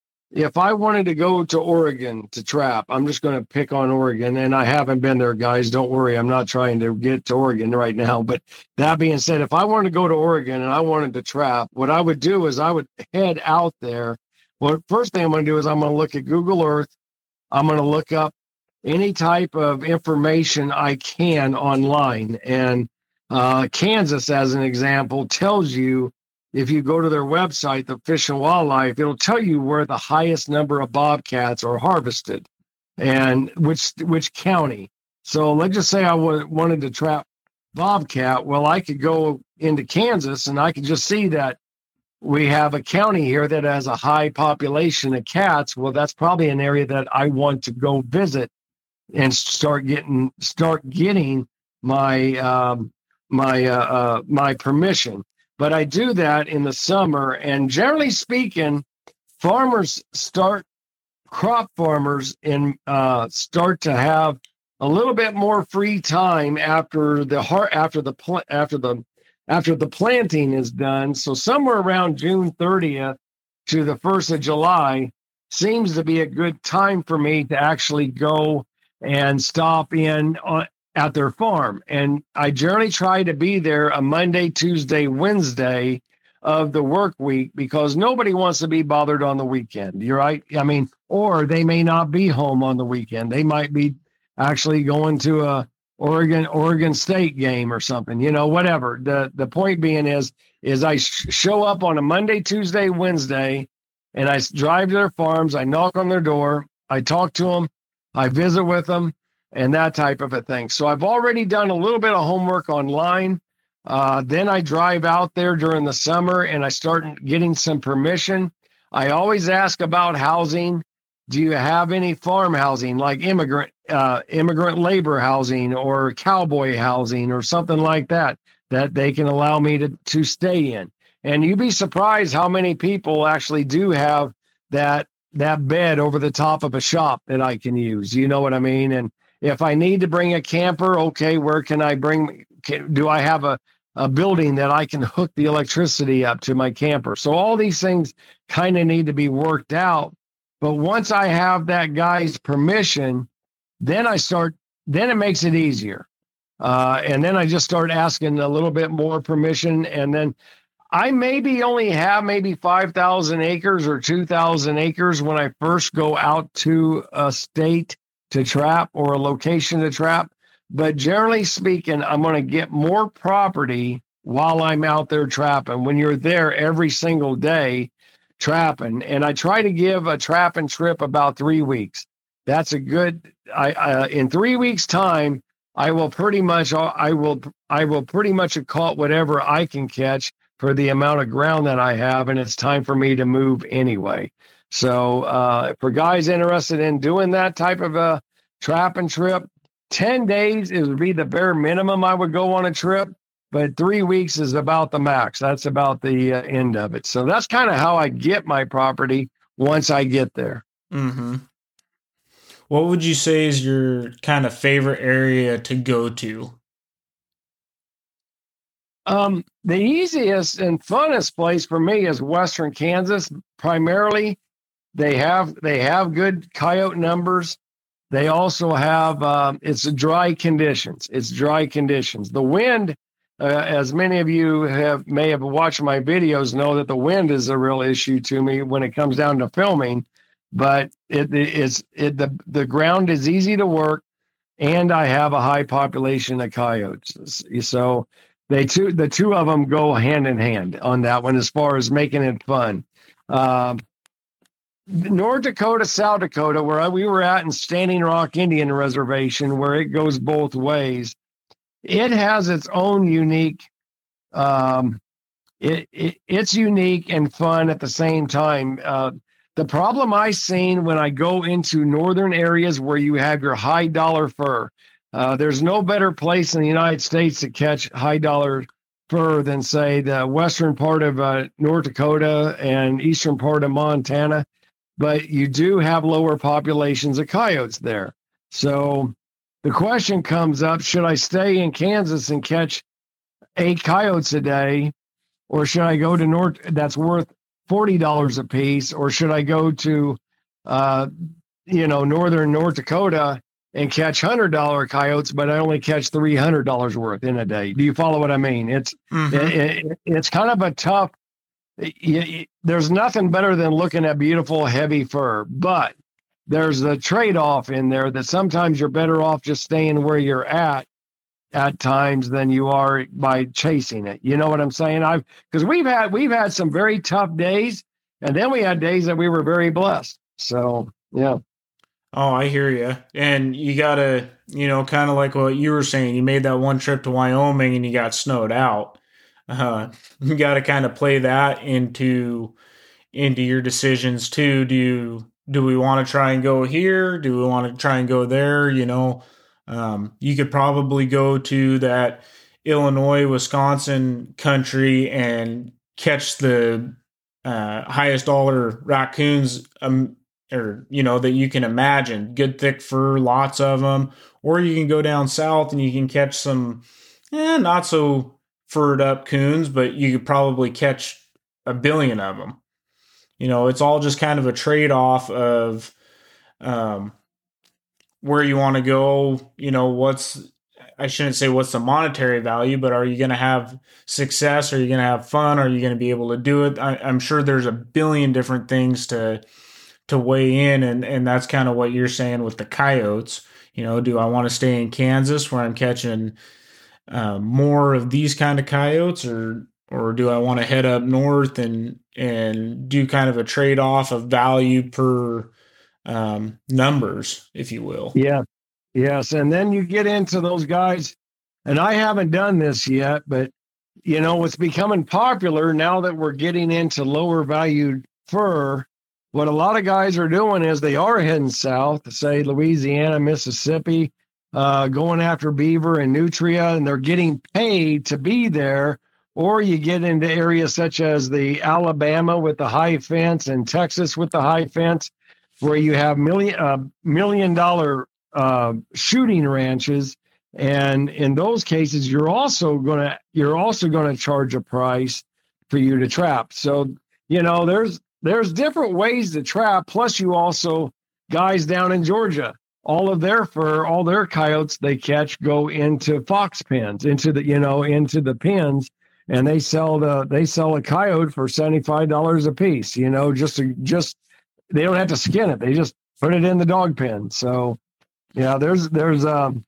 if I wanted to go to Oregon to trap. I'm just going to pick on Oregon, and I haven't been there, guys. Don't worry, I'm not trying to get to Oregon right now. But that being said, if I wanted to go to Oregon and I wanted to trap, what I would do is I would head out there. Well, first thing I'm going to do is I'm going to look at Google Earth. I'm going to look up any type of information I can online. And uh, Kansas, as an example, tells you, if you go to their website, the Fish and Wildlife, it'll tell you where the highest number of bobcats are harvested and which which county. So let's just say I w- wanted to trap bobcat. Well, I could go into Kansas and I could just see that we have a county here that has a high population of cats. Well, that's probably an area that I want to go visit and start getting start getting my um, my uh, uh, my permission. But I do that in the summer, and generally speaking, farmers start crop farmers and uh, start to have a little bit more free time after the heart after the pl- after the after the planting is done. So somewhere around June thirtieth to the first of July seems to be a good time for me to actually go and stop in on, at their farm. And I generally try to be there a Monday, Tuesday, Wednesday of the work week, because nobody wants to be bothered on the weekend. You're right. I mean, or they may not be home on the weekend. They might be actually going to a Oregon, Oregon State game or something, you know, whatever. The, the point being is, is I sh- show up on a Monday, Tuesday, Wednesday, and I drive to their farms. I knock on their door. I talk to them. I visit with them, and that type of a thing. So I've already done a little bit of homework online. Uh, then I drive out there during the summer and I start getting some permission. I always ask about housing. Do you have any farm housing, like immigrant uh, immigrant labor housing or cowboy housing or something like that, that they can allow me to, to stay in? And you'd be surprised how many people actually do have that that bed over the top of a shop that I can use. You know what I mean? And if I need to bring a camper, okay, where can I bring? Can, do I have a, a building that I can hook the electricity up to my camper? So all these things kind of need to be worked out. But once I have that guy's permission, then I start, then it makes it easier. Uh, and then I just start asking a little bit more permission. And then I maybe only have maybe five thousand acres or two thousand acres when I first go out to a state to trap or a location to trap. But generally speaking, I'm going to get more property while I'm out there trapping. When you're there every single day trapping, and I try to give a trapping trip about three weeks. That's a good, I, uh, in three weeks time, I will pretty much, I will, I will pretty much have caught whatever I can catch for the amount of ground that I have, and it's time for me to move anyway. So uh, for guys interested in doing that type of a trapping trip, ten days it would be the bare minimum I would go on a trip, but three weeks is about the max. That's about the uh, end of it. So that's kind of how I get my property once I get there. Mm-hmm. What would you say is your kind of favorite area to go to? Um, the easiest and funnest place for me is Western Kansas. Primarily, they have they have good coyote numbers. They also have um, it's dry conditions. It's dry conditions. The wind, uh, as many of you have may have watched my videos, know that the wind is a real issue to me when it comes down to filming. But it is it the the ground is easy to work, and I have a high population of coyotes. So they two the two of them go hand in hand on that one as far as making it fun. Um, North Dakota, South Dakota, where we were at in Standing Rock Indian Reservation, where it goes both ways, it has its own unique. Um, it, it it's unique and fun at the same time. Uh, the problem I've seen when I go into northern areas where you have your high dollar fur, Uh, there's no better place in the United States to catch high dollar fur than, say, the western part of uh, North Dakota and eastern part of Montana. But you do have lower populations of coyotes there. So the question comes up, should I stay in Kansas and catch eight coyotes a day, or should I go to North that's worth forty dollars a piece, or should I go to, uh, you know, northern North Dakota and catch one hundred dollars coyotes, but I only catch three hundred dollars worth in a day? Do you follow what I mean? It's mm-hmm. it, it, it's kind of a tough, you, you, there's nothing better than looking at beautiful, heavy fur, but there's a trade-off in there that sometimes you're better off just staying where you're at at times than you are by chasing it. You know what I'm saying? I've because we've had we've had some very tough days, and then we had days that we were very blessed. So yeah. Oh, I hear you. And you gotta, you know, kind of like what you were saying. You made that one trip to Wyoming and you got snowed out. Uh, you got to kind of play that into into your decisions too. Do you do we want to try and go here? Do we want to try and go there? You know. Um, you could probably go to that Illinois, Wisconsin country and catch the uh, highest dollar raccoons, um, or you know that you can imagine. Good thick fur, lots of them. Or you can go down south and you can catch some, eh, not so furred up coons, but you could probably catch a billion of them. You know, it's all just kind of a trade off of. Um, where you want to go, you know, what's, I shouldn't say what's the monetary value, but are you going to have success? Are you going to have fun? Are you going to be able to do it? I, I'm sure there's a billion different things to, to weigh in. And, and that's kind of what you're saying with the coyotes. You know, do I want to stay in Kansas where I'm catching uh, more of these kind of coyotes, or, or do I want to head up north and, and do kind of a trade-off of value per, um, numbers, if you will. Yeah. Yes. And then you get into those guys, and I haven't done this yet, but you know, it's becoming popular now that we're getting into lower valued fur. What a lot of guys are doing is they are heading south, say Louisiana, Mississippi, uh, going after beaver and nutria, and they're getting paid to be there. Or you get into areas such as the Alabama with the high fence and Texas with the high fence, where you have million uh, million dollar uh, shooting ranches, and in those cases, you're also gonna you're also gonna charge a price for you to trap. So you know there's there's different ways to trap. Plus, you also guys down in Georgia, all of their fur, all their coyotes they catch go into fox pens, into the you know into the pens, and they sell the they sell a coyote for seventy-five dollars a piece. You know, just to, just they don't have to skin it. They just put it in the dog pen. So, yeah, there's, there's, um,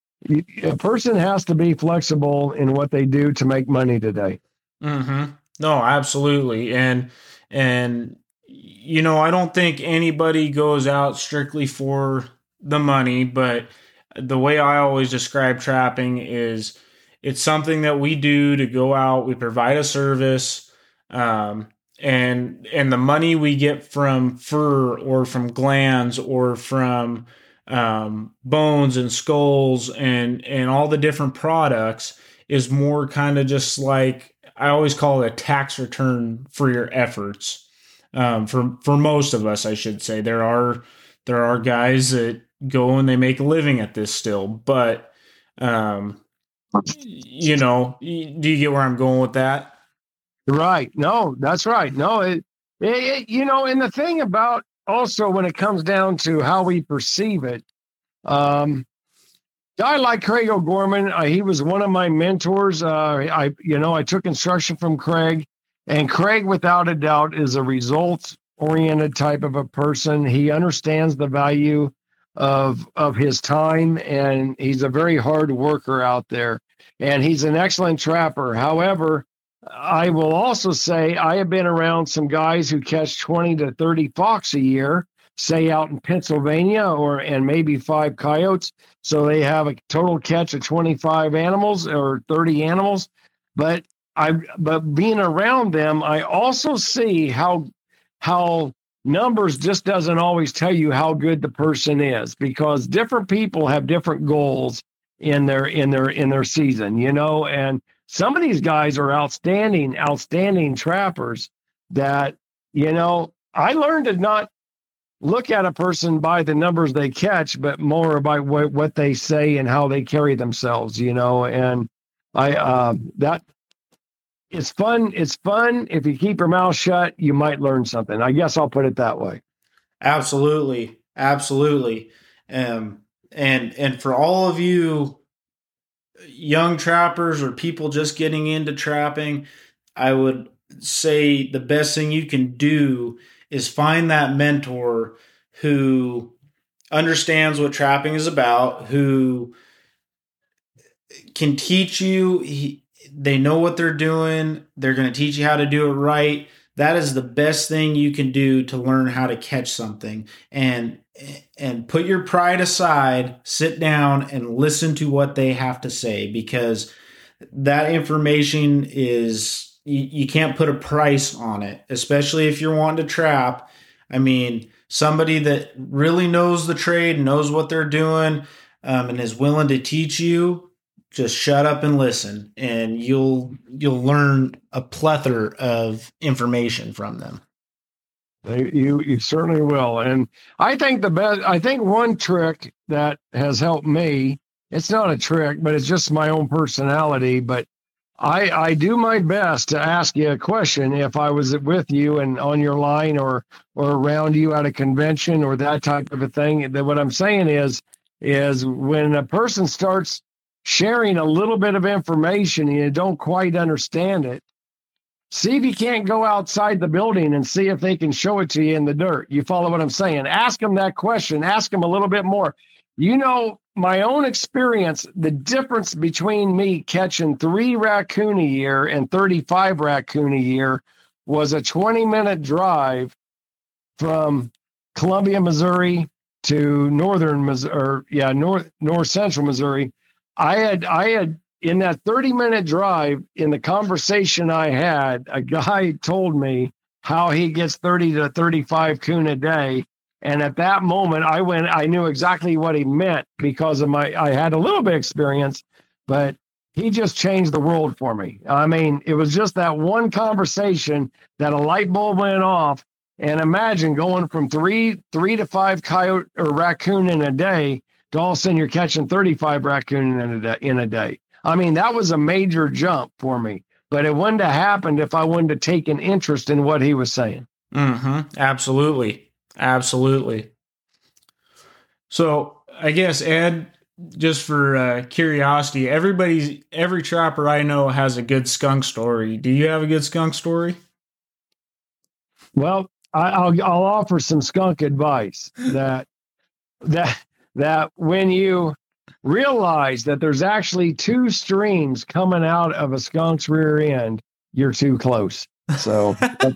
a person has to be flexible in what they do to make money today. Mm-hmm. No, absolutely. And, and, you know, I don't think anybody goes out strictly for the money, but the way I always describe trapping is it's something that we do to go out, we provide a service, um, And and the money we get from fur or from glands or from um, bones and skulls and, and all the different products is more kind of just like, I always call it a tax return for your efforts. Um, for for most of us, I should say. There are there are guys that go and they make a living at this still, but um, you know, do you get where I'm going with that? Right. No, that's right. No, it, it, it, you know, and the thing about also when it comes down to how we perceive it, um, guy like Craig O'Gorman, uh, he was one of my mentors. Uh, I, you know, I took instruction from Craig, and Craig, without a doubt, is a results-oriented type of a person. He understands the value of of his time, and he's a very hard worker out there, and he's an excellent trapper. However, I will also say I have been around some guys who catch twenty to thirty fox a year, say out in Pennsylvania, or and maybe five coyotes. So they have a total catch of twenty-five animals or thirty animals. But I but being around them, I also see how how numbers just doesn't always tell you how good the person is, because different people have different goals. in their in their in their season, you know. And some of these guys are outstanding, outstanding trappers that, you know, I learned to not look at a person by the numbers they catch, but more by what, what they say and how they carry themselves, you know. And I uh, that it's fun. It's fun. If you keep your mouth shut, you might learn something. I guess I'll put it that way. Absolutely. Absolutely. Um, and, and for all of you young trappers or people just getting into trapping, I would say the best thing you can do is find that mentor who understands what trapping is about, who can teach you. He, they know what they're doing. They're going to teach you how to do it right. That is the best thing you can do to learn how to catch something. And and put your pride aside, sit down and listen to what they have to say, because that information is, you, you can't put a price on it, especially if you're wanting to trap. I mean, somebody that really knows the trade, knows what they're doing, um, and is willing to teach you, just shut up and listen, and you'll you'll learn a plethora of information from them. You you certainly will. And I think the best, I think one trick that has helped me, it's not a trick, but it's just my own personality. But I I do my best to ask you a question if I was with you and on your line or or around you at a convention or that type of a thing. That what I'm saying is is when a person starts sharing a little bit of information and you don't quite understand it, see if you can't go outside the building and see if they can show it to you in the dirt. You follow what I'm saying? Ask them that question. Ask them a little bit more. You know, my own experience, the difference between me catching three raccoon a year and thirty-five raccoon a year was a twenty minute drive from Columbia, Missouri to northern Missouri, or yeah, north, north central Missouri. I had, I had, in that thirty minute drive, in the conversation I had, a guy told me how he gets thirty to thirty-five coon a day. And at that moment, I went, I knew exactly what he meant because of my, I had a little bit of experience, but he just changed the world for me. I mean, it was just that one conversation that a light bulb went off. And imagine going from three, three to five coyote or raccoon in a day to all of a sudden you're catching thirty-five raccoon in a day, in a day. I mean, that was a major jump for me, but it wouldn't have happened if I wouldn't have taken interest in what he was saying. Mm-hmm. Absolutely. Absolutely. So I guess, Ed, just for uh, curiosity, everybody's, every trapper I know has a good skunk story. Do you have a good skunk story? Well, I, I'll, I'll offer some skunk advice that, that, that when you realize that there's actually two streams coming out of a skunk's rear end, you're too close. So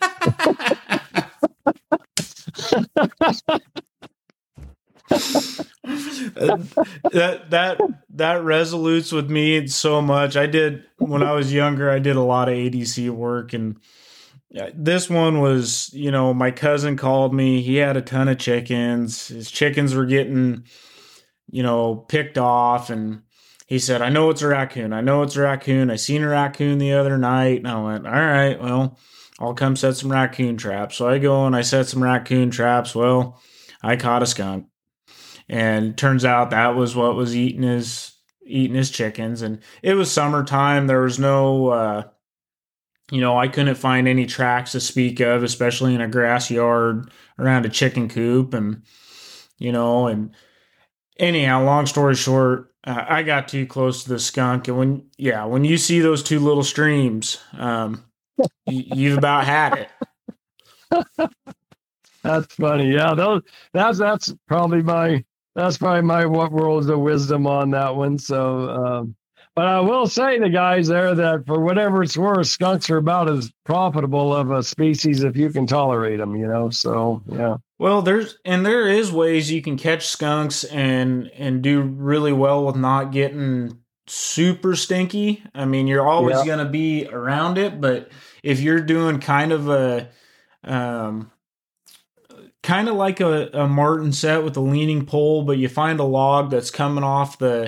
that that that resolutes with me so much. I did, when I was younger, I did a lot of A D C work, and this one was, you know, my cousin called me. He had a ton of chickens. His chickens were getting, you know, picked off, and he said, I know it's a raccoon. I know it's a raccoon. I seen a raccoon the other night. And I went, all right, well, I'll come set some raccoon traps. So I go and I set some raccoon traps. Well, I caught a skunk. And turns out that was what was eating his eating his chickens. And it was summertime. There was no, uh, you know, I couldn't find any tracks to speak of, especially in a grass yard around a chicken coop. And, you know, and anyhow, long story short, uh, I got too close to the skunk. And when, yeah, when you see those two little streams, um, you, you've about had it. That's funny. Yeah, those, that's, that's probably my, that's probably my what worlds of wisdom on that one. So, um, but I will say, the guys there, that for whatever it's worth, skunks are about as profitable of a species if you can tolerate them, you know? So, yeah. Well, there's, and there is ways you can catch skunks and, and do really well with not getting super stinky. I mean, you're always yeah. going to be around it, but if you're doing kind of a, um, kind of like a, a marten set with a leaning pole, but you find a log that's coming off the,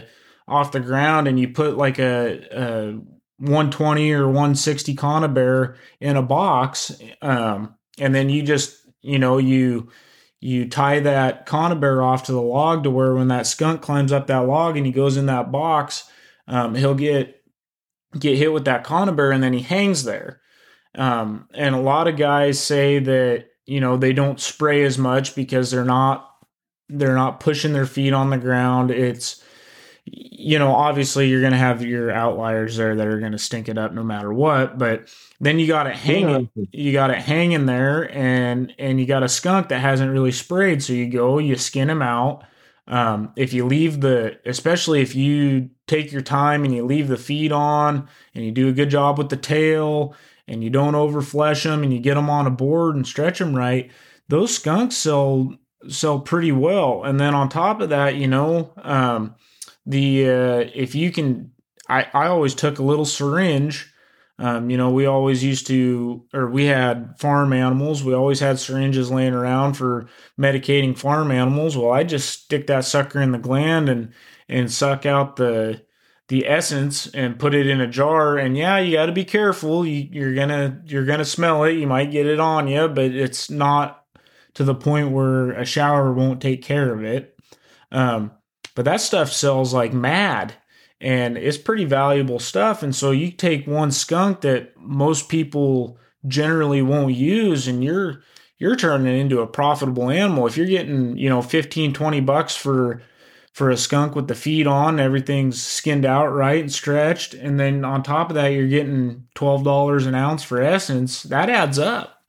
off the ground and you put like a, a one twenty or one sixty conibear in a box, um, and then you just, you know, you you tie that conibear off to the log to where when that skunk climbs up that log and he goes in that box, um, he'll get get hit with that conibear and then he hangs there. Um, and a lot of guys say that, you know, they don't spray as much because they're not they're not pushing their feet on the ground. It's, you know, obviously you're going to have your outliers there that are going to stink it up no matter what, but then you got it hanging, you got it hanging there, and, and you got a skunk that hasn't really sprayed. So you go, you skin him out. Um, if you leave the, especially if you take your time and you leave the feet on and you do a good job with the tail and you don't overflesh them and you get them on a board and stretch them right, those skunks sell, sell pretty well. And then on top of that, you know, um, the, uh, if you can, I, I always took a little syringe. Um, you know, we always used to, or we had farm animals. We always had syringes laying around for medicating farm animals. Well, I just stick that sucker in the gland and, and suck out the, the essence and put it in a jar. And yeah, you got to be careful. You, you're gonna, you're gonna smell it. You might get it on you, but it's not to the point where a shower won't take care of it. Um, but that stuff sells like mad. And it's pretty valuable stuff. And so you take one skunk that most people generally won't use, and you're you're turning it into a profitable animal. If you're getting, you know, fifteen, twenty bucks for for a skunk with the feet on, everything's skinned out right and stretched, and then on top of that you're getting twelve dollars an ounce for essence, that adds up.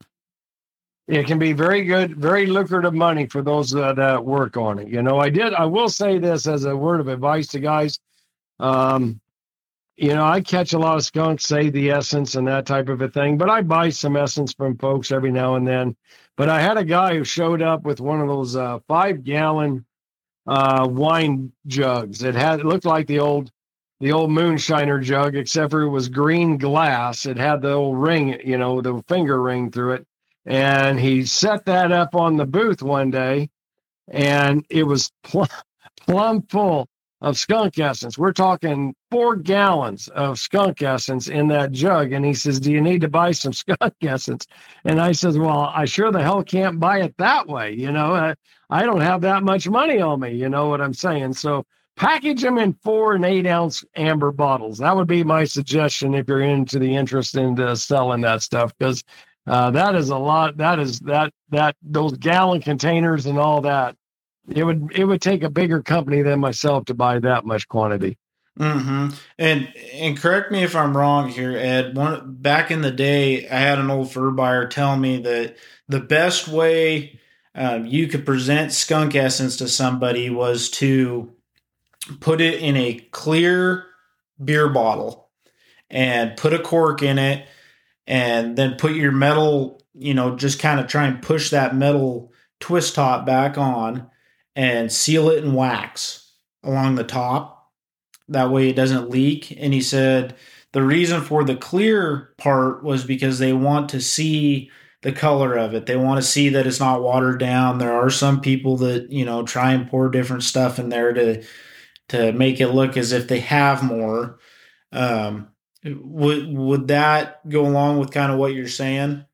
It can be very good, very lucrative money for those uh, that work on it. You know, I did, I will say this as a word of advice to guys. Um, you know, I catch a lot of skunks, say the essence and that type of a thing, but I buy some essence from folks every now and then. But I had a guy who showed up with one of those uh, five gallon uh, wine jugs. It had, it looked like the old, the old moonshiner jug, except for it was green glass. It had the old ring, you know, the finger ring through it. And he set that up on the booth one day, and it was plumb, plumb full of skunk essence. We're talking four gallons of skunk essence in that jug. And he says, do you need to buy some skunk essence? And I says, well, I sure the hell can't buy it that way. You know, I, I don't have that much money on me. You know what I'm saying? So package them in four and eight ounce amber bottles. That would be my suggestion if you're into the interest in uh, selling that stuff, because uh, that is a lot. That is that, that those gallon containers and all that. It would it would take a bigger company than myself to buy that much quantity. Mm-hmm. And and correct me if I'm wrong here, Ed. One back in the day, I had an old fur buyer tell me that the best way um, you could present skunk essence to somebody was to put it in a clear beer bottle and put a cork in it, and then put your metal, you know, just kind of try and push that metal twist top back on, and seal it in wax along the top. That way it doesn't leak. And he said the reason for the clear part was because they want to see the color of it. They want to see that it's not watered down. There are some people that, you know, try and pour different stuff in there to to make it look as if they have more. Um, would would that go along with kind of what you're saying?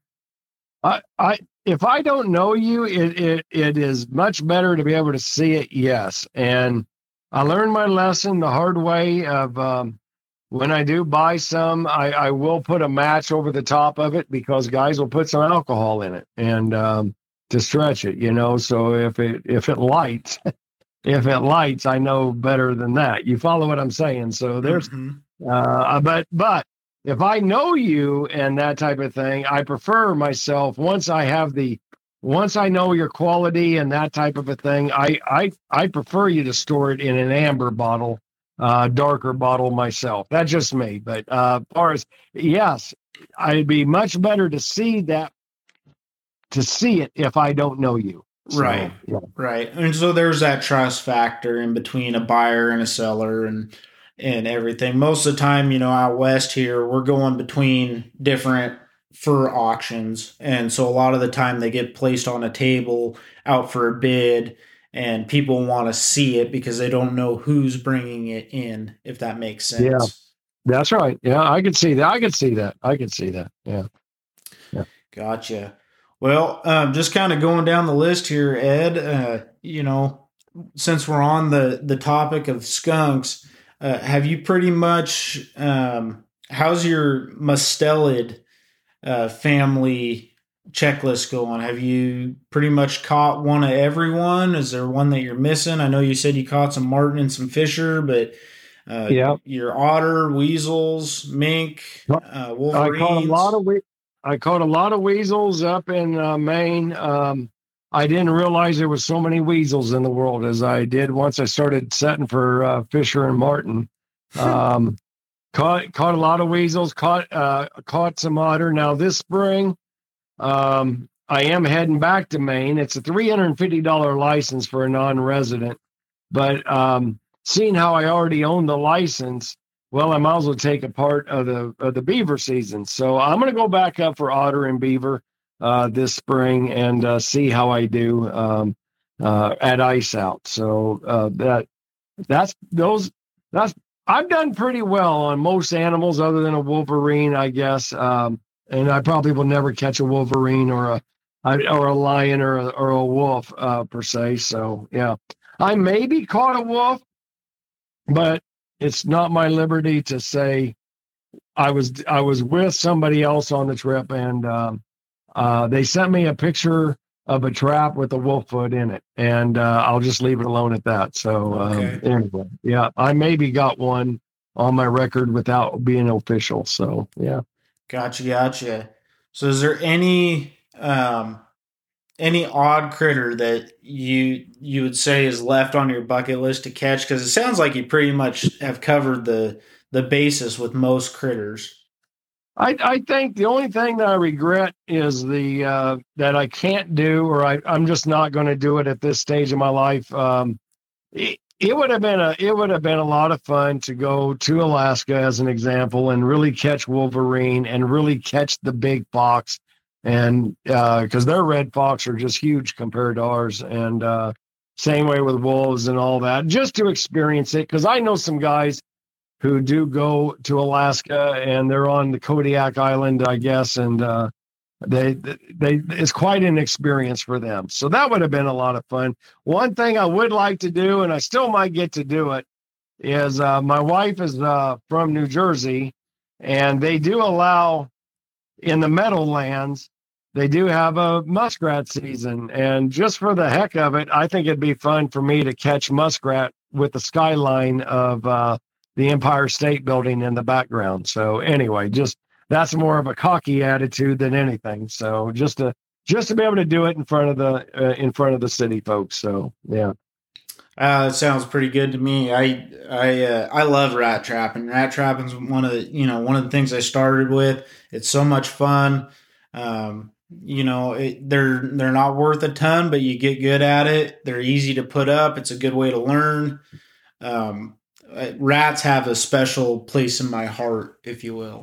I I If I don't know you, it, it it is much better to be able to see it. Yes. And I learned my lesson the hard way of um, when I do buy some, I, I will put a match over the top of it, because guys will put some alcohol in it and um, to stretch it, you know. So if it if it lights, if it lights, I know better than that. You follow what I'm saying? So there's, mm-hmm. uh, but but. If I know you and that type of thing, I prefer myself once I have the, once I know your quality and that type of a thing, I I, I prefer you to store it in an amber bottle, uh, darker bottle myself. That's just me. But uh, as far as, yes, I'd be much better to see that, to see it if I don't know you. So, right, yeah. Right. And so there's that trust factor in between a buyer and a seller, and and everything. Most of the time, you know, out west here, we're going between different fur auctions. And so a lot of the time they get placed on a table out for a bid. and people want to see it because they don't know who's bringing it in, if that makes Yeah, sense. that's right. Yeah, I could see that. I could see that. I could see that. Yeah. Yeah. Gotcha. Well, um, just kind of going down the list here, Ed, uh, you know, since we're on the, the topic of skunks, uh, have you pretty much, um, how's your mustelid uh, family checklist going? Have you pretty much caught one of everyone? Is there one that you're missing? I know you said you caught some marten and some fisher, but uh, Yeah. your otter, weasels, mink, uh, I caught a lot wolverines. of we- I caught a lot of weasels up in uh, Maine. Um, I didn't realize there was so many weasels in the world as I did once I started setting for uh, Fisher and Martin. Um, caught caught a lot of weasels. Caught uh, caught some otter. Now this spring, um, I am heading back to Maine. It's a three hundred fifty dollars license for a non-resident, but um, seeing how I already own the license, well, I might as well take a part of the of the beaver season. So I'm going to go back up for otter and beaver uh, this spring and uh, see how I do um, uh, at ice out. So uh, that that's those that's I've done pretty well on most animals other than a wolverine, I guess. Um, and I probably will never catch a wolverine or a or a lion or a, or a wolf uh, per se. So yeah, I maybe caught a wolf, but it's not my liberty to say I was I was with somebody else on the trip, and um, uh, they sent me a picture of a trap with a wolf foot in it, and uh, I'll just leave it alone at that. So Okay. um, anyway, yeah, I maybe got one on my record without being official. So yeah. Gotcha, gotcha. So is there any um any odd critter that you you would say is left on your bucket list to catch? Because it sounds like you pretty much have covered the the basis with most critters. I, I think the only thing that I regret is the uh, that I can't do, or I, I'm just not going to do it at this stage of my life. Um, it, it would have been a it would have been a lot of fun to go to Alaska as an example and really catch wolverine and really catch the big fox, and because uh, their red fox are just huge compared to ours, and uh, same way with wolves and all that, just to experience it. Because I know some guys who do go to Alaska and they're on the Kodiak Island, I guess, and uh, they they it's quite an experience for them. So that would have been a lot of fun. One thing I would like to do, and I still might get to do it, is uh, my wife is uh, from New Jersey, and they do allow in the Meadowlands. They do have a muskrat season, and just for the heck of it, I think it'd be fun for me to catch muskrat with the skyline of uh, the Empire State Building in the background. So anyway, just that's more of a cocky attitude than anything. So just to just to be able to do it in front of the uh, in front of the city folks. So yeah. Uh, that sounds pretty good to me. I I uh, I love rat trapping. Rat trapping's one of the you know one of the things I started with. It's so much fun. Um, you know, it, they're they're not worth a ton, but you get good at it. They're easy to put up. It's a good way to learn. Um, uh, Rats have a special place in my heart, if you will.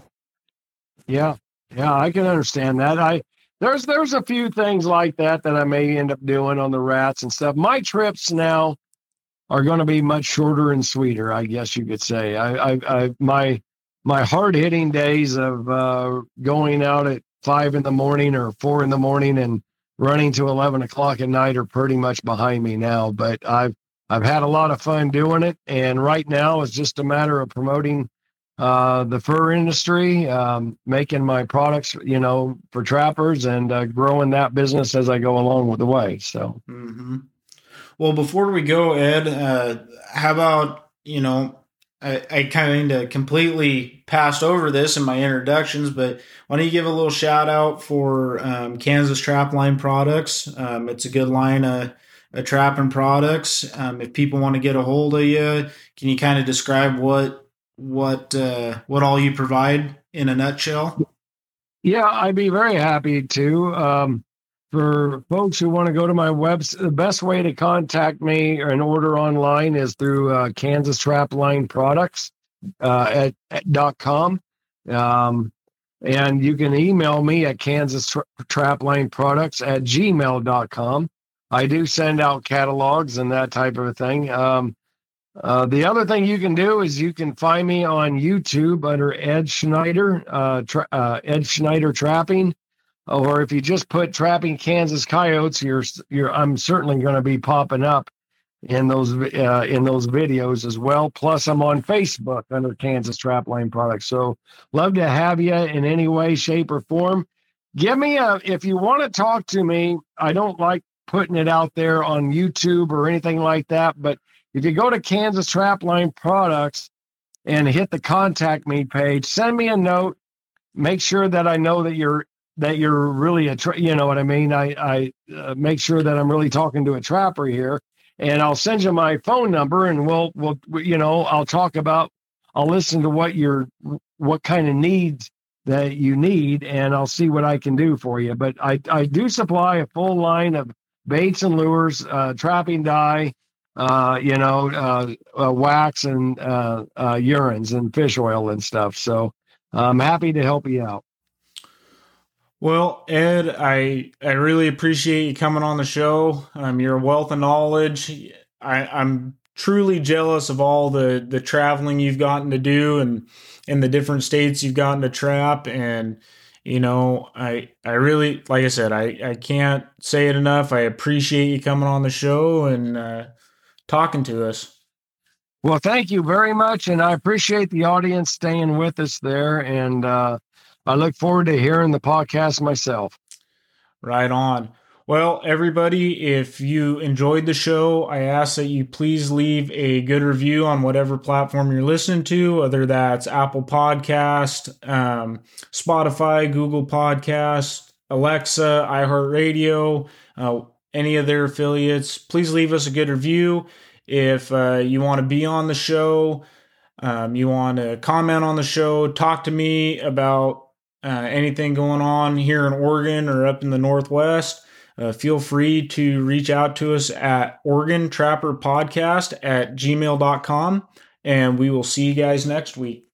Yeah. Yeah, I can understand that. I there's there's a few things like that that I may end up doing on the rats and stuff. My trips now are going to be much shorter and sweeter, I guess you could say. I, I, I my my hard hitting days of uh, going out at five in the morning or four in the morning and running to eleven o'clock at night are pretty much behind me now. But I've I've had a lot of fun doing it, and right now it's just a matter of promoting uh, the fur industry, um, making my products, you know, for trappers, and uh, growing that business as I go along with the way. So. Mm-hmm. Well, before we go, Ed, uh, how about, you know, I, I kind of completely passed over this in my introductions, but why don't you give a little shout out for um, Kansas Trapline Products? Um, it's a good line of, of trapping products. Um, if people want to get a hold of you, can you kind of describe what what uh, what all you provide in a nutshell? Yeah, I'd be very happy to. Um, for folks who want to go to my website, the best way to contact me and order online is through uh, Kansas Trapline Products uh, at, at dot com. Um, and you can email me at Kansas Tra- Trapline Products at gmail dot com. I do send out catalogs and that type of a thing. Um, uh, the other thing you can do is you can find me on YouTube under Ed Schneider, uh, tra- uh, Ed Schneider Trapping, or if you just put Trapping Kansas Coyotes, you're you're I'm certainly going to be popping up in those uh, in those videos as well. Plus, I'm on Facebook under Kansas Trapline Products. So, love to have you in any way, shape, or form. Give me a if you want to talk to me. I don't like putting it out there on YouTube or anything like that, but if you go to Kansas Trapline Products and hit the contact me page, send me a note. Make sure that I know that you're that you're really a tra- you know what I mean. I I uh, make sure that I'm really talking to a trapper here, and I'll send you my phone number, and we'll we'll you know I'll talk about I'll listen to what you're what kind of needs that you need, and I'll see what I can do for you. But I I do supply a full line of baits and lures, uh, trapping dye, uh, you know, uh, uh, wax and uh, uh, urines and fish oil and stuff. So I'm happy to help you out. Well, Ed, I I really appreciate you coming on the show. Um, you're a wealth of knowledge. I, I'm truly jealous of all the the traveling you've gotten to do and in the different states you've gotten to trap. And you know, I I really, like I said, I I can't say it enough. I appreciate you coming on the show and uh, talking to us. Well, thank you very much, and I appreciate the audience staying with us there. And uh, I look forward to hearing the podcast myself. Right on. Well, everybody, if you enjoyed the show, I ask that you please leave a good review on whatever platform you're listening to, whether that's Apple Podcast, um, Spotify, Google Podcast, Alexa, iHeartRadio, uh, any of their affiliates. Please leave us a good review. If uh, you want to be on the show, um, you want to comment on the show, talk to me about uh, anything going on here in Oregon or up in the Northwest, uh, feel free to reach out to us at Oregon Trapper Podcast at gmail dot com, and we will see you guys next week.